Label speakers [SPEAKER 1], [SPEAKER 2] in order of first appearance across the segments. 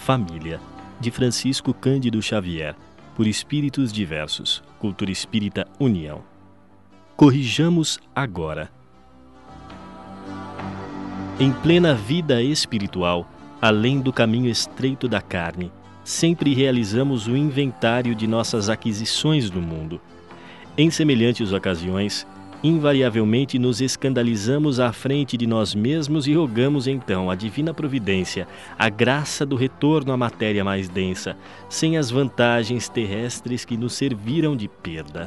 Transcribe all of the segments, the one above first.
[SPEAKER 1] Família, de Francisco Cândido Xavier, por Espíritos Diversos, Cultura Espírita União. Corrijamos agora. Em plena vida espiritual, além do caminho estreito da carne, sempre realizamos o inventário de nossas aquisições no mundo. Em semelhantes ocasiões, invariavelmente nos escandalizamos à frente de nós mesmos e rogamos então à divina providência a graça do retorno à matéria mais densa, sem as vantagens terrestres que nos serviram de perda.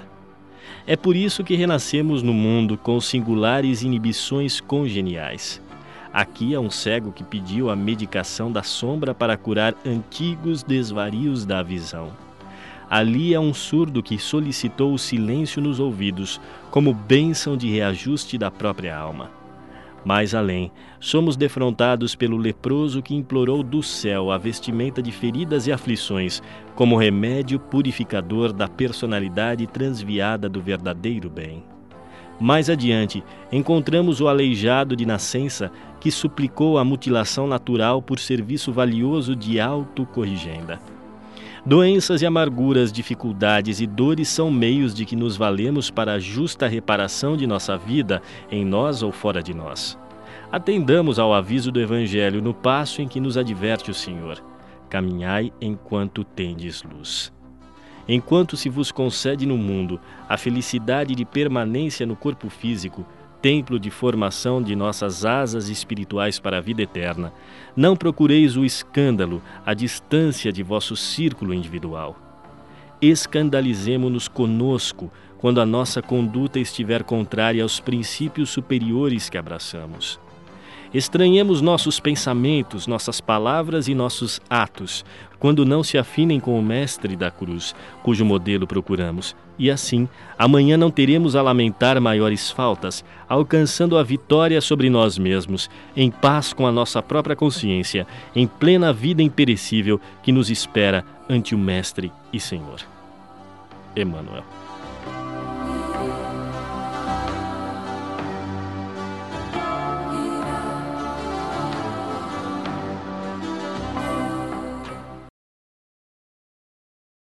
[SPEAKER 1] É por isso que renascemos no mundo com singulares inibições congeniais. Aqui há um cego que pediu a medicação da sombra para curar antigos desvarios da visão. Ali há um surdo que solicitou o silêncio nos ouvidos, como bênção de reajuste da própria alma. Mais além, somos defrontados pelo leproso que implorou do céu a vestimenta de feridas e aflições, como remédio purificador da personalidade transviada do verdadeiro bem. Mais adiante, encontramos o aleijado de nascença que suplicou a mutilação natural por serviço valioso de autocorrigenda. Doenças e amarguras, dificuldades e dores são meios de que nos valemos para a justa reparação de nossa vida, em nós ou fora de nós. Atendamos ao aviso do Evangelho no passo em que nos adverte o Senhor: caminhai enquanto tendes luz. Enquanto se vos concede no mundo a felicidade de permanência no corpo físico, templo de formação de nossas asas espirituais para a vida eterna, não procureis o escândalo à distância de vosso círculo individual. Escandalizemo-nos conosco quando a nossa conduta estiver contrária aos princípios superiores que abraçamos. Estranhemos nossos pensamentos, nossas palavras e nossos atos, quando não se afinem com o Mestre da cruz, cujo modelo procuramos, e assim, amanhã não teremos a lamentar maiores faltas, alcançando a vitória sobre nós mesmos, em paz com a nossa própria consciência, em plena vida imperecível que nos espera ante o Mestre e Senhor. Emmanuel.